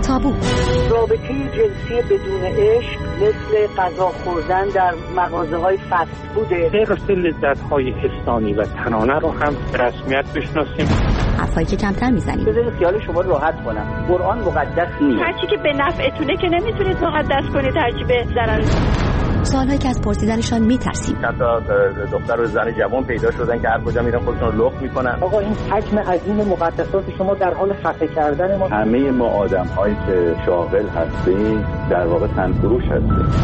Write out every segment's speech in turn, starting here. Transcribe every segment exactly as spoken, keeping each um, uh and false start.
تابو. رابطه جنسی بدون عشق مثل غذا خوردن در مغازه‌های فست فوده. غیر لذت‌های حسانی و تنانه رو هم به رسمیت بشناسیم. حرفایی که کمتر میزنیم. بذارید خیال شما راحت کنم. قرآن مقدس نیست. هرچی که به نفعتونه که نمیتونید مقدس کنید، هرچی به ضرر. سوالهایی که از پرسیدنشان میترسیم. حتی دختر و زن جوان پیدا شدن که هر کجا میرن خودشون رو لخت میکنن. آقا این حجم عظیم مقدسات شما در حال خفه کردن ما. همه ما آدم‌هایی که شاغل هستیم در واقع تنفروش هستیم.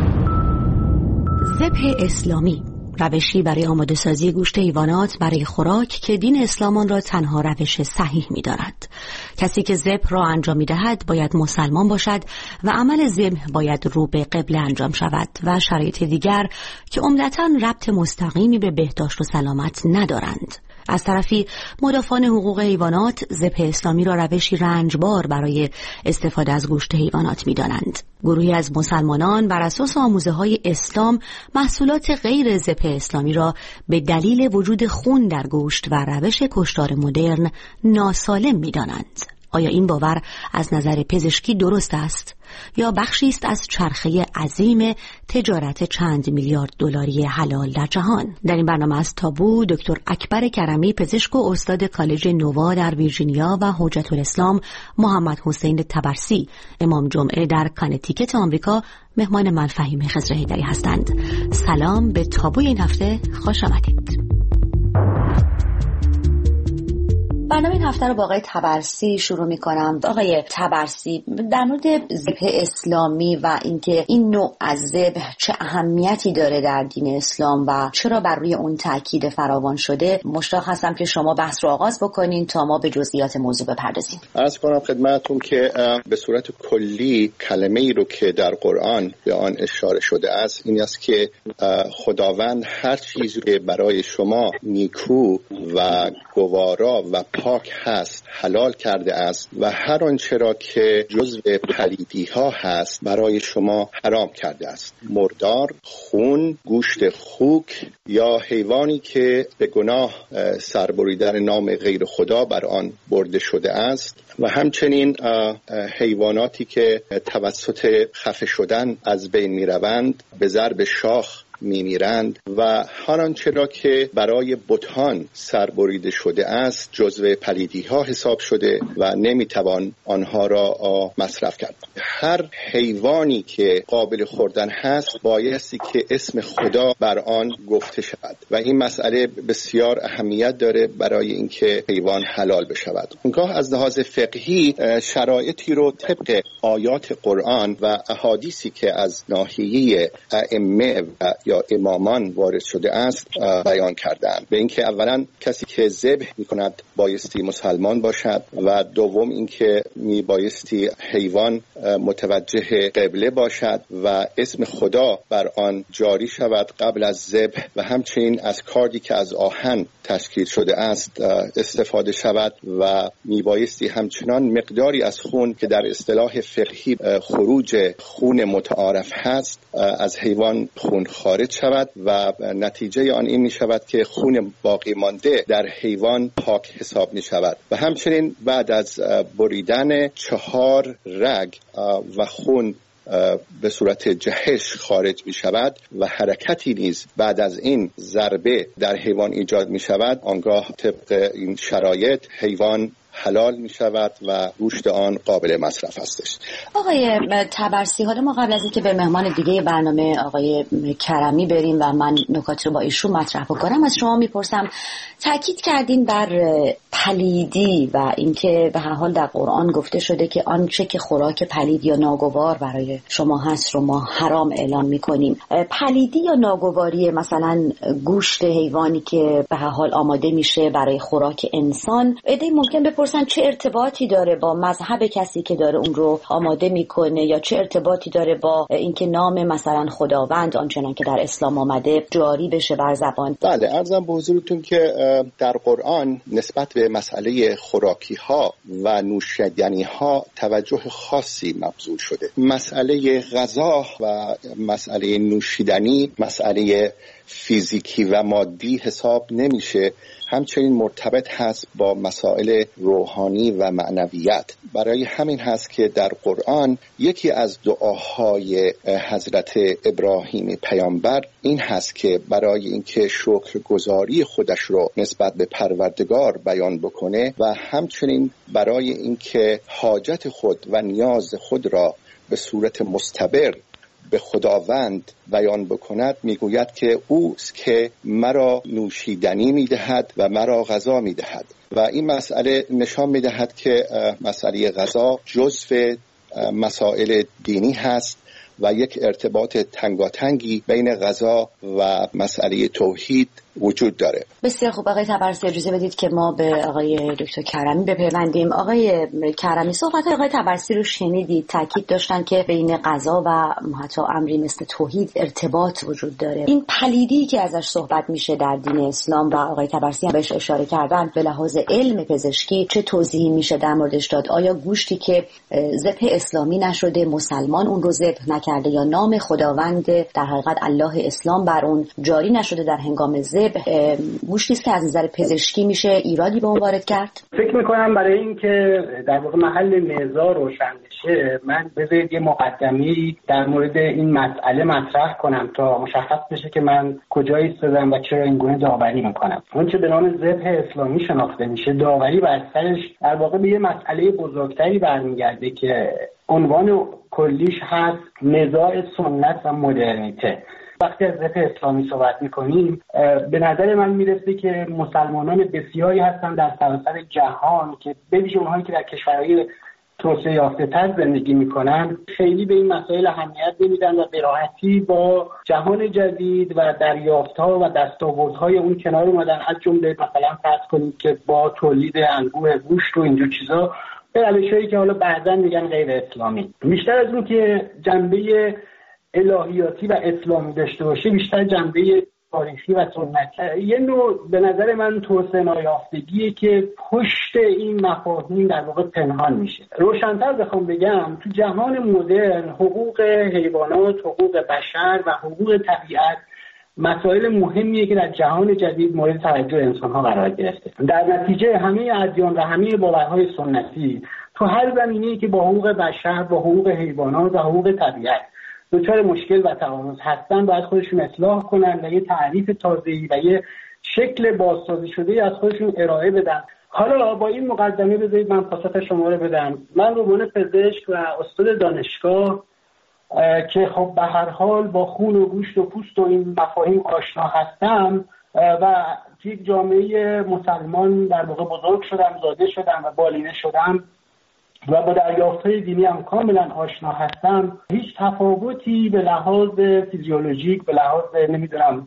ذبح اسلامی، روشی برای آماده سازی گوشت حیوانات برای خوراک که دین اسلام آن را تنها روش صحیح می‌داند. کسی که ذبح را انجام می‌دهد باید مسلمان باشد و عمل ذبح باید رو به قبله انجام شود و شرایط دیگر که عمدتاً ربط مستقیمی به بهداشت و سلامت ندارند. از طرفی مدافعان حقوق حیوانات ذبح اسلامی را روشی رنجبار برای استفاده از گوشت حیوانات می‌دانند. گروهی از مسلمانان بر اساس آموزه‌های اسلام محصولات غیر ذبح اسلامی را به دلیل وجود خون در گوشت و روش کشتار مدرن ناسالم می‌دانند. آیا این باور از نظر پزشکی درست است یا بخشی است از چرخه عظیم تجارت چند میلیارد دلاری حلال در جهان؟ در این برنامه از تابو دکتر اکبر کرمی، پزشک و استاد کالج نووا در ویرجینیا و حجت الاسلام محمد حسین طبرسی، امام جمعه در کانتیکت آمریکا، مهمان من فهیم خضر حیدری هستند. سلام به تابوی این هفته، خوش آمدید. برنامه این هفته رو با آقای طبرسی شروع می کنم. آقای طبرسی، در مورد ذبح اسلامی و اینکه این نوع از ذبح چه اهمیتی داره در دین اسلام و چرا بر روی اون تاکید فراوان شده، مشتاق هستم که شما بحث رو آغاز بکنین تا ما به جزئیات موضوع بپردازیم. عرض کنم خدمتتون که به صورت کلی کلمه ای رو که در قرآن به آن اشاره شده است این است که خداوند هر چیزی که برای شما نیکو و گوارا و پاک هست حلال کرده است و هر آنچه را که جزو پلیدی ها هست برای شما حرام کرده است. مردار، خون، گوشت خوک یا حیوانی که به گناه سربریدن نام غیر خدا بر آن برده شده است و همچنین حیواناتی که توسط خفه شدن از بین می روند، به ضرب شاخ می میرند و هر آنچه را که برای بتان سربریده شده است جزو پلیدی ها حساب شده و نمی توان آنها را مصرف کرد. هر حیوانی که قابل خوردن هست بایستی که اسم خدا بر آن گفته شود و این مسئله بسیار اهمیت داره برای اینکه حیوان حلال بشود. اونگاه از لحاظ فقهی شرایطی رو طبق آیات قرآن و احادیثی که از ناحیه ائمه و یا امامان وارد شده است بیان کردند. به اینکه اولا کسی که ذبح می‌کند بایستی مسلمان باشد و دوم اینکه می بایستی حیوان متوجه قبله باشد و اسم خدا بر آن جاری شود قبل از ذبح و همچنین از کاردی که از آهن تشکیل شده است استفاده شود و می بایستی همچنان مقداری از خون که در اصطلاح فقهی خروج خون متعارف هست از حیوان خون خارج شود و نتیجه آن این می شود که خون باقی مانده در حیوان پاک حساب می شود و همچنین بعد از بریدن چهار رگ و خون به صورت جهش خارج می شود و حرکتی نیز بعد از این ضربه در حیوان ایجاد می شود، آنگاه طبق این شرایط حیوان حلال می شود و گوشت آن قابل مصرف هستش. آقای طبرسی، حالا ما قبل از اینکه به مهمان دیگه برنامه آقای کرمی بریم و من نکات رو با ایشون مطرح بکنم از شما میپرسم، تاکید کردین بر پلیدی و اینکه به هر حال در قرآن گفته شده که آنچه که خوراک پلید یا ناگوار برای شما هست رو ما حرام اعلام میکنیم. پلیدی یا ناگواری مثلا گوشت حیوانی که به هر حال آماده میشه برای خوراک انسان، ایده ممکن بپرسن چه ارتباطی داره با مذهب کسی که داره اون رو آماده میکنه یا چه ارتباطی داره با اینکه نام مثلا خداوند آنچنان که در اسلام آمده جاری بشه بر زبان. بله، عرضم به حضورتون که در قرآن نسبت به مسئله خوراکی ها و نوشیدنی ها توجه خاصی مبذول شده. مسئله غذا و مسئله نوشیدنی مسئله فیزیکی و مادی حساب نمیشه، همچنین مرتبط هست با مسائل روحانی و معنویت. برای همین هست که در قرآن یکی از دعاهای حضرت ابراهیم پیامبر این هست که برای اینکه شکرگزاری خودش رو نسبت به پروردگار بیان بکنه و همچنین برای اینکه حاجت خود و نیاز خود را به صورت مستبر به خداوند بیان بکند، میگوید که اوست که مرا نوشیدنی میدهد و مرا غذا میدهد. و این مسئله نشان میدهد که مسئله غذا جزء مسائل دینی هست و یک ارتباط تنگاتنگی بین غذا و مسئله توحید وجود داره. بسیار خوب آقای تبرسی، اجازه بدید که ما به آقای دکتر کرمی بپیوندیم. آقای کرمی، صحبت آقای تبرسی رو شنیدید، تاکید داشتن که بین غذا و حتی امری مثل توحید ارتباط وجود داره. این پلیدی که ازش صحبت میشه در دین اسلام و آقای تبرسی هم بهش اشاره کردن، به لحاظ علم پزشکی چه توضیحی میشه در موردش داد؟ آیا گوشتی که ذبح اسلامی نشده، مسلمان اون رو ذبح نکرده، یا نام خداوند در حقیقت الله اسلام بر اون جاری نشده در هنگام ذبح، گوشتی است که از نظر پزشکی میشه ایرادی به اون وارد کرد؟ فکر میکنم برای اینکه در واقع محل نزاع روشن بشه، من بذارید یه مقدمه‌ای در مورد این مسئله مطرح کنم تا مشخص بشه که من کجا ایستادم و چرا این گونه داوری میکنم. اون چه به نام ذبح اسلامی شناخته میشه، داوری بر سرش در واقع به یه مسئله بزرگتری برمیگرده که عنوان کلیش هست نزاع سنت و مدرنیته. وقتی از ذبح اسلامی صحبت میکنیم، به نظر من میرسه که مسلمانان بسیاری هستن در سراسر جهان که به ویژه اونهایی که در کشورهای توسعه یافته تر زندگی میکنن خیلی به این مسائل اهمیت نمیدن و به راحتی با جهان جدید و دریافت‌ها و دستاوردهای اون کنار اومدن. از جمله مثلا فرض کنید که با تولید انبوه گوشت و اینجور چیزا به روش‌هایی که حالا بعداً میگن غیر اسلامی. بیشتر از اون که جنبه الهیاتی و اسلامی داشته باشه، بیشتر جنبه تاریخی و سنتی. یه نوع به نظر من توسعه نیافتگیه که پشت این مفاهیم در واقع پنهان میشه. روشن‌تر بخوام بگم، تو جهان مدرن حقوق حیوانات، حقوق بشر و حقوق طبیعت مسائل مهمیه که در جهان جدید مورد توجه انسان‌ها قرار گرفته. در نتیجه همه ادیان و همه باورهای سنتی تو هر زمینه‌ای که با حقوق بشر، با حقوق حیوانات و حقوق طبیعت دچار مشکل و تعارض هستن، باید خودشون اصلاح کنن و یه تعریف تازه‌ای و یه شکل بازسازی شده از خودشون ارائه بدن. حالا با این مقدمه بذارید من پاسخ شما رو بدم. من به عنوان پزشک و استاد دانشگاه که خب به هر حال با خون و گوشت و پوست و این مفاهیم آشنا هستم و یک جامعه مسلمان در واقع بزرگ شدم، زاده شدم و بالینه شدم و با دریافت‌های دینی هم کاملا آشنا هستم، هیچ تفاوتی به لحاظ فیزیولوژیک، به لحاظ نمیدونم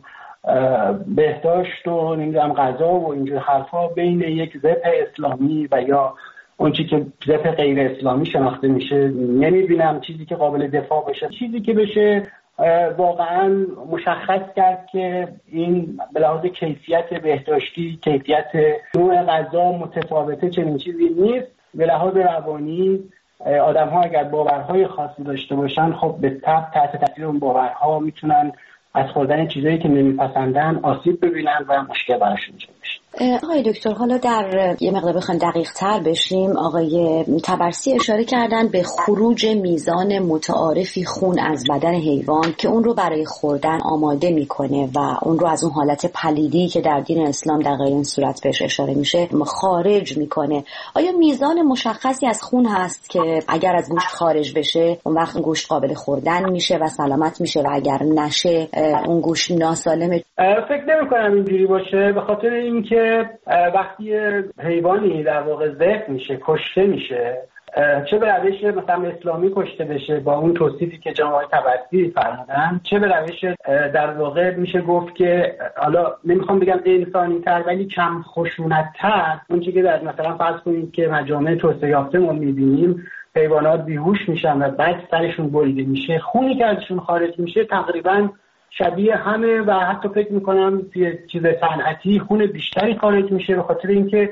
بهداشت و نمیدونم غذا و اینجور حرفا بین یک ذبح اسلامی و یا اون چیزی که ذبح غیر اسلامی شناخته میشه نمیبینم. چیزی که قابل دفاع بشه، چیزی که بشه واقعا مشخص کرد که این به لحاظ کیفیت بهداشتی، کیفیت نوع غذا متفاوته، چنین چیزی نیست. به لحاظ روانی آدم ها اگر باورهای خاصی داشته باشن، خب به طب تحت تاثیر اون باورها میتونن از خوردن چیزایی که نمیپسندن آسیب ببینن و مشکل براشون ایجاد بشه. آقای دکتر، حالا در یه مقدار بخوایم دقیق تر بشیم، آقای تبرسی اشاره کردن به خروج میزان متعارفی خون از بدن حیوان که اون رو برای خوردن آماده میکنه و اون رو از اون حالت پلیدی که در دین اسلام در غیر این صورت بهش اشاره میشه خارج میکنه. آیا میزان مشخصی از خون هست که اگر از گوشت خارج بشه اون وقت گوشت قابل خوردن میشه و سلامت میشه و اگر نشه اون گوشت ناسالمه؟ فکر نمی‌کنم اینجوری باشه، به خاطر اینکه وقتی حیوانی در واقع ذبح میشه، کشته میشه، چه به روش مثلا اسلامی کشته بشه با اون توصیفی که جناب تبرسی فرمودن، چه به روش در واقع میشه گفت که حالا نمیخوام بگم انسانی تر ولی کم خشونت تر، اون چیزی که در مثلا فرض کنید که مجامع توسعه یافته ما میبینیم حیوانات بیهوش میشن و بعد سرشون بریده میشه، خونی که ازشون خارج میشه تقریبا شبیه همه و حتی فکر میکنم توی چیز صنعتی خون بیشتری خارج میشه، به خاطر اینکه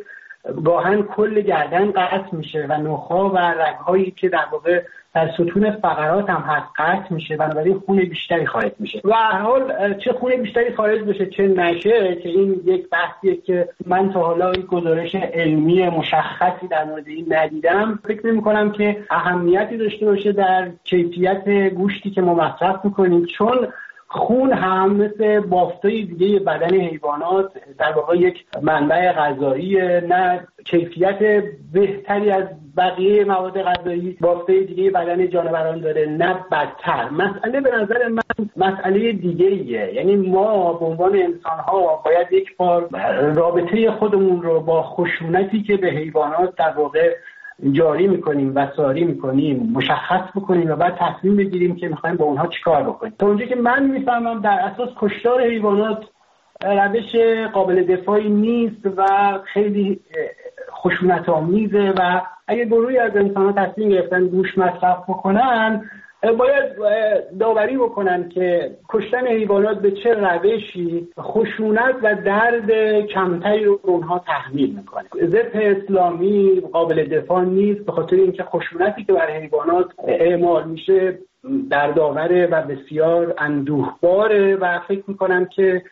گاهن کل گردن قطع میشه و نخاع و رگ‌هایی که در واقع در ستون فقرات هم هست قطع میشه، بنابراین خون بیشتری خارج میشه و هر حال چه خون بیشتری خارج بشه چه نشه، که این یک بحثیه که من تا حالا یک گزارش علمی مشخصی در مورد این ندیدم. فکر نمی‌کنم که اهمیتی داشته باشه در کیفیت گوشتی که ما مصرف میکنیم، چون خون هم مثل بافتای دیگه بدن حیوانات در واقع یک منبع غذایی، نه کیفیت بهتری از بقیه مواد غذایی بافتای دیگه بدن جانوران داره نه بدتر. مسئله به نظر من مسئله دیگه ایه، یعنی ما به عنوان انسان ها باید یک بار رابطه خودمون رو با خشونتی که به حیوانات در واقع جاری میکنیم و ساری میکنیم مشخص بکنیم و بعد تصمیم بگیریم که میخوایم با اونها چیکار بکنیم. تا اونجایی که من میفهمم در اساس کشتار حیوانات روش قابل دفاعی نیست و خیلی خشونت آمیزه و اگه گروهی از انسان‌ها تصمیم گرفتن گوشت مصرف بکنن باید داوری بکنن که کشتن حیوانات به چه روشی خشونت و درد کمتری رو اونها تحمیل میکنه. ذبح اسلامی قابل دفاع نیست به خاطر اینکه خشونتی که بر حیوانات اعمال میشه دردآوره و بسیار اندوهباره و فکر میکنم که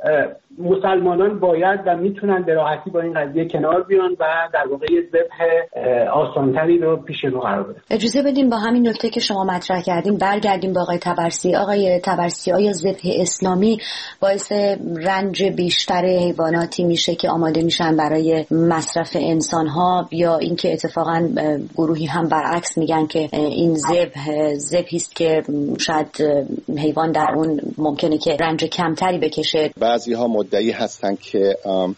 مسلمانان باید و میتونن به راحتی با این قضیه کنار بیان و در واقع ذبح آسانتری رو پیش رو قرار بدن. اجازه بدیم با همین نکته که شما مطرح کردیم برگردیم به آقای طبرسی. آقای طبرسی، آیا ذبح اسلامی باعث رنج بیشتر حیواناتی میشه که آماده میشن برای مصرف انسان‌ها، یا اینکه اتفاقا گروهی هم برعکس میگن که این ذبح ذبحی است که شاید حیوان در اون ممکنه که رنج کمتری بکشه؟ بعضی ها مدعی هستند که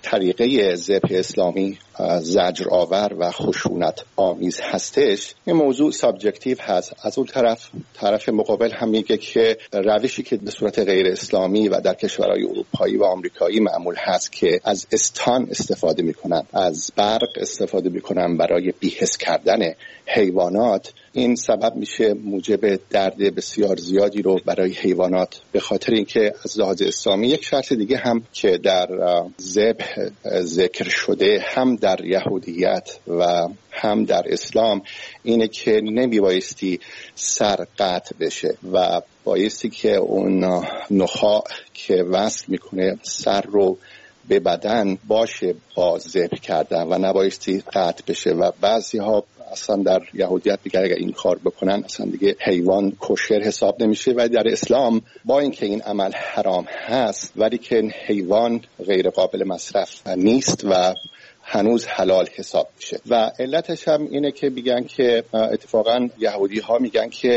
طریقه ذبح اسلامی زجر آور و خشونت آمیز هستش. این موضوع سابجکتیو هست. از اون طرف طرف مقابل هم میگه که روشی که به صورت غیر اسلامی و در کشورهای اروپایی و آمریکایی معمول هست که از استان استفاده میکنن، از برق استفاده میکنن برای بی‌حس کردن حیوانات، این سبب میشه موجب درد بسیار زیادی رو برای حیوانات، به خاطر اینکه از لحاظ اسلامی یک شرط دیگه هم که در ذبح ذکر شده هم در یهودیت و هم در اسلام اینه که نمیبایستی سر قطع بشه و بایستی که اون نخاع که وصل میکنه سر رو به بدن باشه با ذبح کردن و نبایستی قطع بشه. و بعضی ها اصلا در یهودیت میگن اگر این کار بکنن اصلا دیگه حیوان کوشر حساب نمیشه، و در اسلام با اینکه این عمل حرام هست ولی که حیوان غیر قابل مصرف نیست و هنوز حلال حساب میشه. و علتش هم اینه که میگن که اتفاقا یهودی ها میگن که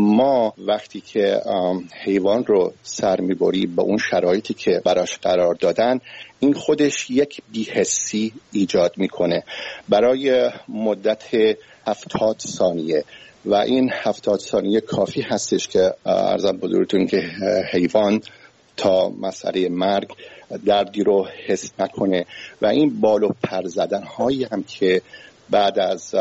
ما وقتی که حیوان رو سر میبریم به اون شرایطی که براش قرار دادن، این خودش یک بی‌حسی ایجاد میکنه برای مدت هفتاد ثانیه و این هفتاد ثانیه کافی هستش که عرضم بزرگتون که حیوان تا مسئله مرگ دردی رو حس نکنه. و این بال و پر زدن هایی هم که بعد از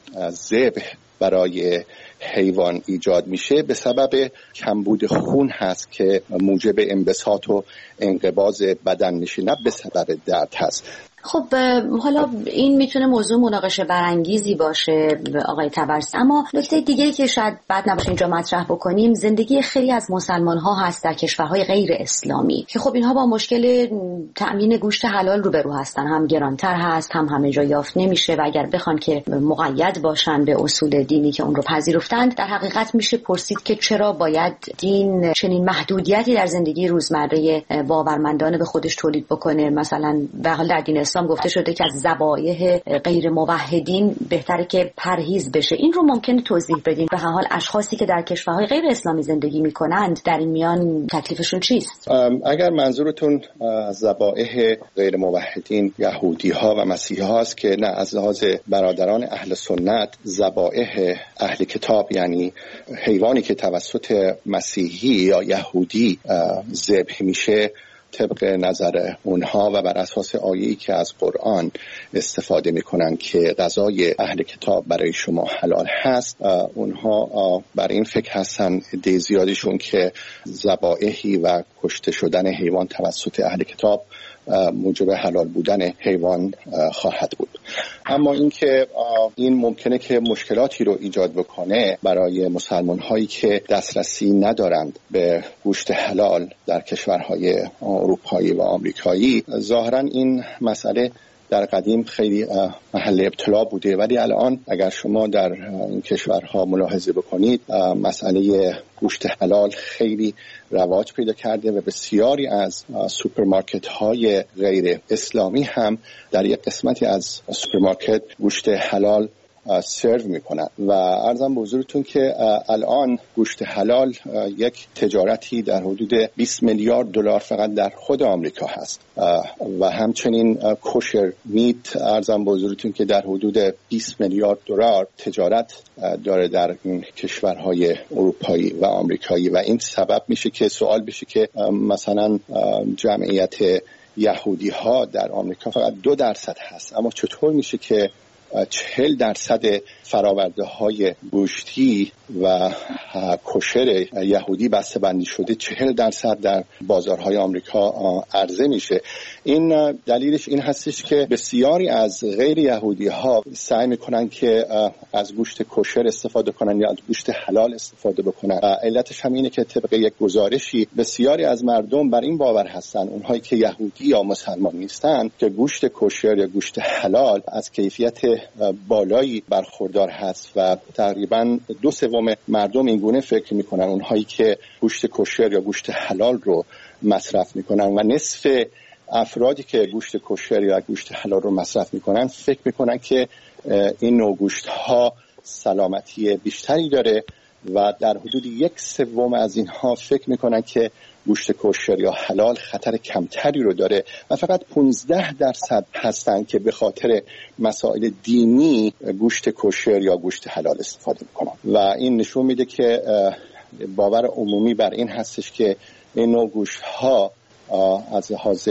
ذبح برای حیوان ایجاد میشه به سبب کمبود خون هست که موجب انبساط و انقباض بدن میشه، نه به سبب درد هست. خب حالا این میتونه موضوع مناقشه برانگیزی باشه آقای طبرسی، اما نکته دیگه‌ای که شاید بد نباشه اینجا مطرح بکنیم، زندگی خیلی از مسلمان ها هست در کشورهای غیر اسلامی که خب اینها با مشکل تأمین گوشت حلال روبرو هستن، هم گرانتر هست هم همه جا یافت نمیشه و اگر بخوان که مقید باشن به اصول دینی که اون رو پذیرفتند، در حقیقت میشه پرسید که چرا باید دین چنین محدودیتی در زندگی روزمره باورمندانه به خودش تولید بکنه. مثلا به حال در دین اسلام گفته شده که از ذبایح غیر موحدین بهتره که پرهیز بشه. این رو ممکنه توضیح بدین؟ به هر حال اشخاصی که در کشورهای غیر اسلامی زندگی میکنند در این میان تکلیفشون چیست؟ اگر منظورتون ذبایح غیر موحدین یهودی ها و مسیحی هاست که نه، از لحاظ برادران اهل سنت ذبایح اهل کتاب یعنی حیوانی که توسط مسیحی یا یهودی ذبح میشه طبق نظر اونها و بر اساس آیه‌ای که از قرآن استفاده میکنن که غذای اهل کتاب برای شما حلال هست، اونها بر این فکر هستن عده زیادشون که ذبایحی و کشته شدن حیوان توسط اهل کتاب موجب حلال بودن حیوان خواهد بود. اما اینکه این ممکنه که مشکلاتی رو ایجاد بکنه برای مسلمان هایی که دسترسی ندارند به گوشت حلال در کشورهای اروپایی و آمریکایی، ظاهرا این مسئله در قدیم خیلی محل ابتلا بوده، ولی الان اگر شما در این کشورها ملاحظه بکنید مسئله گوشت حلال خیلی رواج پیدا کرده و بسیاری از سوپرمارکت های غیر اسلامی هم در یک قسمتی از سوپرمارکت گوشت حلال سرو میکنن و عرضم به حضورتون که الان گوشت حلال یک تجارتی در حدود بیست میلیارد دلار فقط در خود آمریکا هست و همچنین کوشر میت عرضم به حضورتون که در حدود بیست میلیارد دلار تجارت داره در این کشورهای اروپایی و آمریکایی و این سبب میشه که سوال بشه که مثلا جمعیت یهودی ها در آمریکا فقط دو درصد هست، اما چطور میشه که چهل درصد فراورده های گوشتی و کوشر یهودی بسته بندی شده چهل درصد در بازارهای آمریکا عرضه میشه؟ این دلیلش این هستش که بسیاری از غیر یهودی ها سعی میکنن که از گوشت کوشر استفاده کنن یا از گوشت حلال استفاده بکنن. علتش هم اینه که طبق یک گزارشی بسیاری از مردم بر این باور هستن، اونهایی که یهودی یا مسلمان نیستن، که گوشت کوشر یا گوشت حلال از کیفیت بالایی برخوردار هست و تقریبا دو سوم مردم این گونه فکر میکنن، اونهایی که گوشت کوشر یا گوشت حلال رو مصرف میکنن، و نصف افرادی که گوشت کوشر یا گوشت حلال رو مصرف میکنن فکر میکنن که این نوع گوشت ها سلامتی بیشتری داره و در حدود یک سوم از اینها فکر میکنن که گوشت کوشر یا حلال خطر کمتری رو داره و فقط پانزده درصد هستن که به خاطر مسائل دینی گوشت کوشر یا گوشت حلال استفاده میکنن و این نشون میده که باور عمومی بر این هستش که این نوع گوشت ها از لحاظ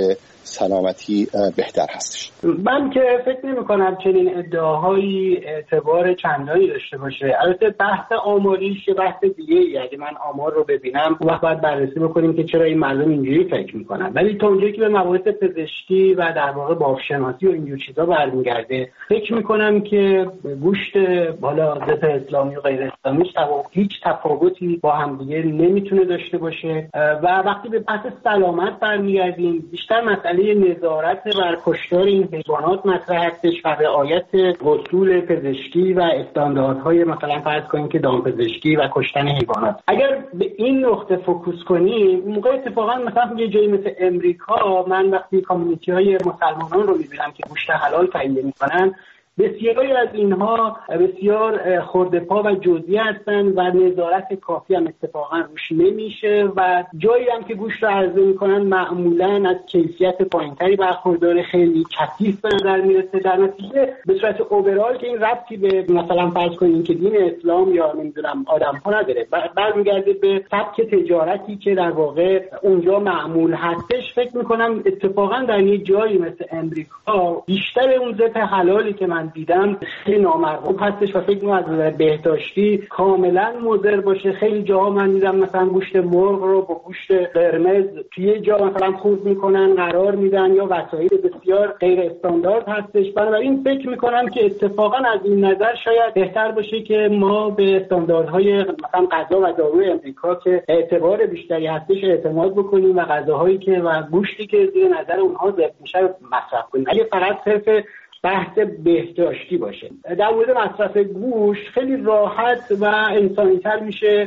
سلامتی بهتر هستش. من که فکر نمی کنم چنین ادعاهایی اعتبار چندانی داشته باشه. البته بحث آماریش یه بحث دیگه ای، اگه من آمار رو ببینم اون وقت باید بررسی بکنیم که چرا این مردم اینجوری فکر میکنن. ولی تا اونجایی که به مباحث پزشکی و در واقع باغشناسی و اینجور چیزا برمیگرده، فکر میکنم که گوشت بالا ضد اسلامی و غیر اسلامی هیچ تفاوتی با هم دیگه نمیتونه داشته باشه و وقتی به بحث سلامت برمیگردیم، بیشتر مسئله نظارت بر کشتار این حیوانات مطرح هستش و رعایت اصول پزشکی و استانداردهای مثلا فرض کنیم که دامپزشکی و کشتن حیوانات. اگر به این نقطه فوکوس کنیم، اون موقع اتفاقا مثلا یه جایی مثل امریکا، من وقتی کامیونیتی های مسلمانان رو میبینم که گوشت حلال تهیه میکنن، بسیاری از اینها بسیار خرده پا و جزئی هستن و نظارت کافی هم اتفاقا روش نمیشه و جایی هم که گوشت رو عرضه میکنن معمولا از کیفیت پایینتری برخورداره، خیلی کثیف به نظر میرسه. در نتیجه به صورت اوورال که این ربطی به مثلا فرض کنیم که دین اسلام یا نمیدونم آدم ها نداره، برمیگرده به سبک تجارتی که در واقع اونجا معمول هستش. فکر میکنم اتفاقا در یه جایی مثل امریکا بیشتر اون ذات حلالی که من دیدم خیلی نامرغوب هستش و فکر می‌کنم از بهداشتی کاملا مضر باشه. خیلی جاها من دیدم مثلا گوشت مرغ رو با گوشت قرمز توی جا مثلا خورد میکنن، قرار میدن یا وسایل بسیار غیر استاندارد هستش. بنابراین فکر میکنم که اتفاقا از این نظر شاید بهتر باشه که ما به استانداردهای مثلا غذا و داروی امریکا که اعتبار بیشتری هستش اعتماد بکنیم و غذاهایی که و گوشتی که زیر نظر اونها ذکر میشه مصرف کنیم. اگه فقط صرف بحث بهداشتی باشه. در مورد مصرف گوشت خیلی راحت و انسانی‌تر میشه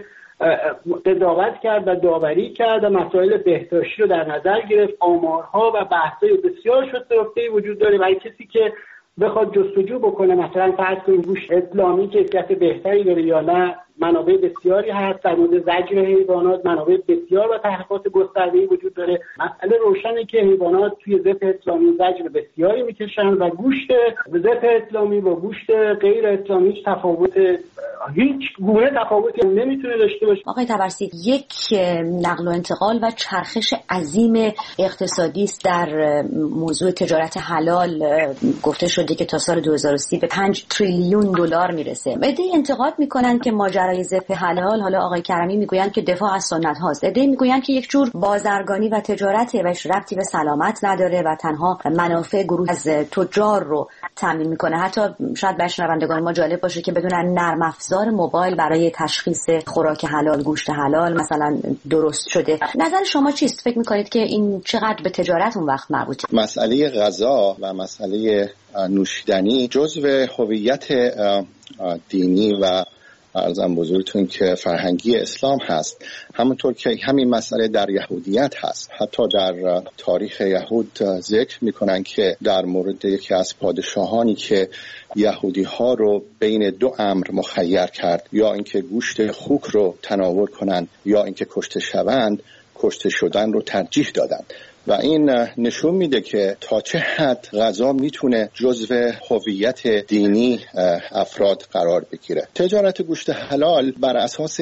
قضاوت کرد و داوری کرد و مسائل بهداشتی رو در نظر گرفت. آمارها و بحث‌های بسیار شسته‌رفته‌ای وجود داره برای کسی که بخواد جستجو بکنه مثلا فرض کنیم گوشت اسلامی کیفیت بهتری داره یا نه. منابع بسیاری هست در مورد زجر حیوانات، منابع بسیار و تحقیقات گسترده‌ای وجود داره. مسئله روشنه که حیوانات توی ذبح اسلامی زجر بسیاری میکشن و گوشت ذبح اسلامی با گوشت غیر اسلامی تفاوت هیچ گونه تفاوتی نمیتونه داشته باشه. آقای طبرسی، یک نقل و انتقال و چرخش عظیم اقتصادی است در موضوع تجارت حلال. گفته شده که تا سال دو هزار و سی به پنج تریلیون دلار میرسه. عده‌ای انتقاد میکنن که ماجرای ذبح حلال، حالا آقای کرمی میگویند که دفاع از سنت هاست، عده‌ای میگویند که یک جور بازرگانی و تجارته و ربطی به سلامت نداره و تنها منافع گروه از تجار رو تامین میکنه. حتی شاید برای شنوندگان ما جالب باشه که بدونن نرم افزار موبایل برای تشخیص خوراک حلال، گوشت حلال مثلا درست شده. نظر شما چیست؟ فکر میکنید که این چقدر به تجارت اون وقت مربوطه؟ مسئله غذا و مسئله نوشیدنی جزو هویت دینی و عرضم بزرگتون که فرهنگی اسلام هست، همونطور که همین مسئله در یهودیت هست. حتی در تاریخ یهود ذکر میکنن که در مورد یکی از پادشاهانی که یهودی ها رو بین دو امر مخیر کرد، یا اینکه گوشت خوک رو تناول کنند یا اینکه کشته شوند، کشته شدن رو ترجیح دادند. و این نشون میده که تا چه حد غذا میتونه جزو هویت دینی افراد قرار بگیره. تجارت گوشت حلال بر اساس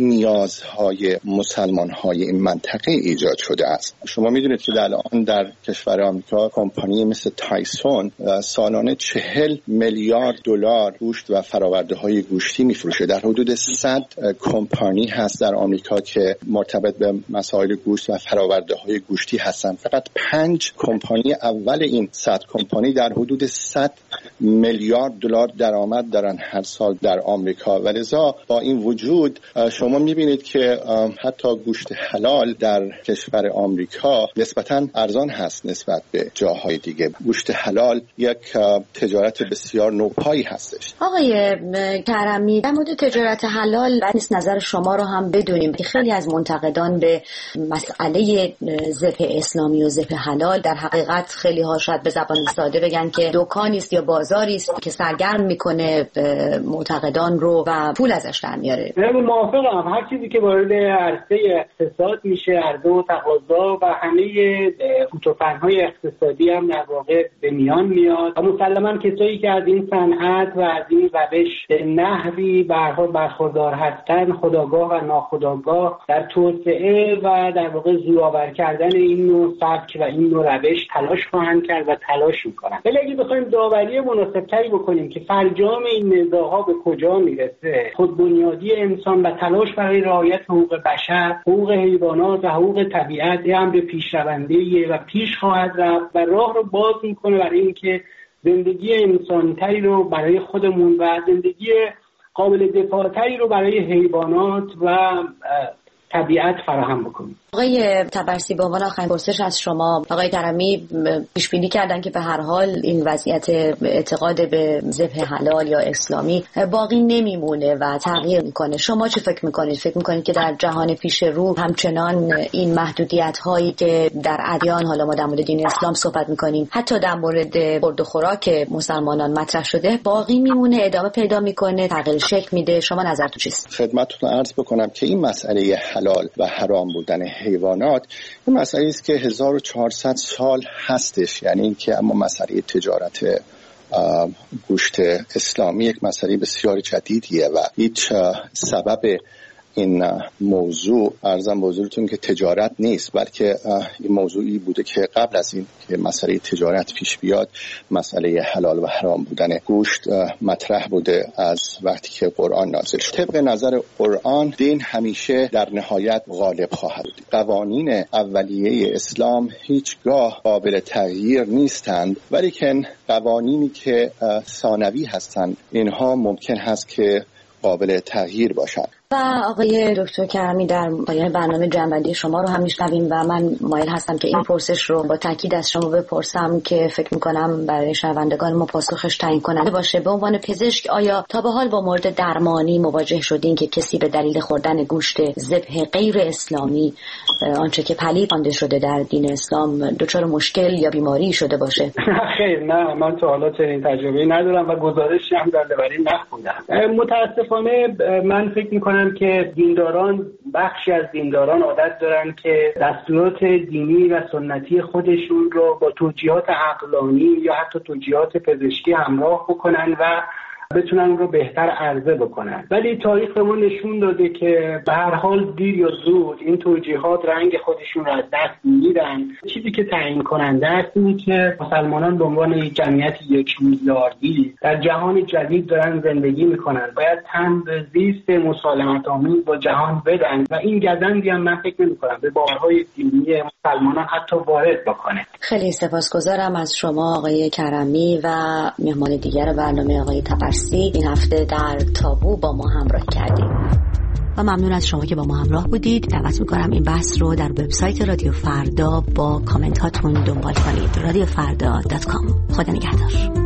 نیازهای مسلمانهای این منطقه ایجاد شده است. شما میدونید که در الان در کشور آمریکا کمپانی مثل تایسون سالانه چهل میلیارد دلار گوشت و فراورده های گوشتی میفروشه. در حدود صد کمپانی هست در آمریکا که مرتبط به مسائل گوشت و فراورده های گوشتی هستن. فقط پنج کمپانی اول این صد کمپانی در حدود صد میلیارد دلار درآمد دارن هر سال در آمریکا. و لذا با این وجود شما میبینید که حتی گوشت حلال در کشور آمریکا نسبتاً ارزان هست نسبت به جاهای دیگه. گوشت حلال یک تجارت بسیار نوپایی هستش. آقای کرمی، در مورد تجارت حلال بعد نیست نظر شما رو هم بدونیم که خیلی از منتقدان به مسئله ذبح اسلامی و ذبح حلال در حقیقت خیلی ها شاید به زبان ساده بگن که دکانی است یا بازاری است که سرگرم میکنه معتقدان رو و پول ازش در میاره. من موافقم. هر چیزی که وارد عرصه اقتصاد میشه، عرضه و تقاضا و همه فوتوفن‌های اقتصادی هم در واقع به میان میاد. و مسلماً کسایی که از این صنعت و از این روش به نحوی برها برخوردار هستن، خودآگاه و ناخودآگاه در توسعه و در واقع زورآور کردن این نوع سبک و این نوع روش تلاش خواهند کرد و تلاش میکنن. ولی اگه بخوایم داوری مناسبتری بکنیم که فرجام این نزاع‌ها به کجا میرسه، خود بنیادی انسان و تلاش برای رعایت حقوق بشر، حقوق حیوانات و حقوق طبیعت هم به پیشرونده‌ای و پیش خواهد رفت و راه رو باز میکنه برای اینکه زندگی انسان‌تری رو برای خودمون و زندگی قابل دفاع‌تری رو برای حیوانات و طبیعت فراهم بکنیم. آقای طبرسی، به عنوان آخرین پرسش از شما، آقای کرمی پیش بینی کردن که به هر حال این وضعیت اعتقاد به ذبح حلال یا اسلامی باقی نمیمونه و تغییر میکنه. شما چی فکر میکنید؟ فکر میکنید که در جهان پیش رو همچنان این محدودیت هایی که در ادیان، حالا ما در مورد دین اسلام صحبت میکنیم، حتی در مورد خورد و خوراک مسلمانان مطرح شده، باقی میمونه، ادامه پیدا میکنه، تغییر شکل میده؟ شما نظرتون چیست؟ خدمتتون عرض بکنم که این مسئله حلال و حرام بودن حیوانات این مسئله است که هزار و چهارصد سال هستش. یعنی اینکه اما مسئله تجارت گوشت اسلامی یک مسئله بسیار جدیدیه و هیچ سبب این موضوع عرضم بزرگتون که تجارت نیست، بلکه این موضوعی بوده که قبل از این که مسئله تجارت پیش بیاد مسئله حلال و حرام بودن گوشت مطرح بوده از وقتی که قرآن نازل شد. طبق نظر قرآن دین همیشه در نهایت غالب خواهد بود. قوانین اولیه اسلام هیچگاه قابل تغییر نیستند، ولیکن قوانینی که ثانوی هستند اینها ممکن هست که قابل تغییر باشند. و آقای دکتر کرمی، در پایان برنامه جنبندی شما رو هم میشنویم و من مایل هستم که این پرسش رو با تاکید از شما بپرسم که فکر میکنم برای شنوندگان ما پاسخش تعیین کننده باشه. به عنوان پزشک، آیا تا به حال با مورد درمانی مواجه شدین که کسی به دلیل خوردن گوشت ذبح غیر اسلامی، آنچه که پلید خوانده شده در دین اسلام، دچار مشکل یا بیماری شده باشه؟ خیر، نه، من تا حالا چنین تجربه‌ای ندارم و گزارشی هم درباره نخوندم. متاسفانه من فکر میکنم که دینداران، بخشی از دینداران عادت دارن که دستورات دینی و سنتی خودشون رو با توجیهات عقلانی یا حتی توجیهات پزشکی همراه بکنن و بتونن اون رو بهتر عرضه بکنن. ولی تاریخ به ما نشون داده که به هر حال دیر یا زود این توجیهات رنگ خودشون رو از دست میدن. چیزی که تعیین کننده است اینه که مسلمانان به عنوان جمعیت یک میلیاردی در جهان جدید دارن زندگی میکنن، باید تن به زیست مسالمت آمیز با جهان بدن و این گزندی هم من فکر نمی‌کنم به باورهای دینی مسلمانان حتی وارد بکنه. خیلی سپاسگزارم از شما آقای کرمی و مهمان دیگر برنامه آقای تبرسی این هفته در تابو با ما همراه کردید. و ممنون از شما که با ما همراه بودید. دعوت می‌کنم این بحث رو در وبسایت رادیو فردا با کامنت هاتون دنبال کنید. رادیو فردا دات کام. خدا نگهدار.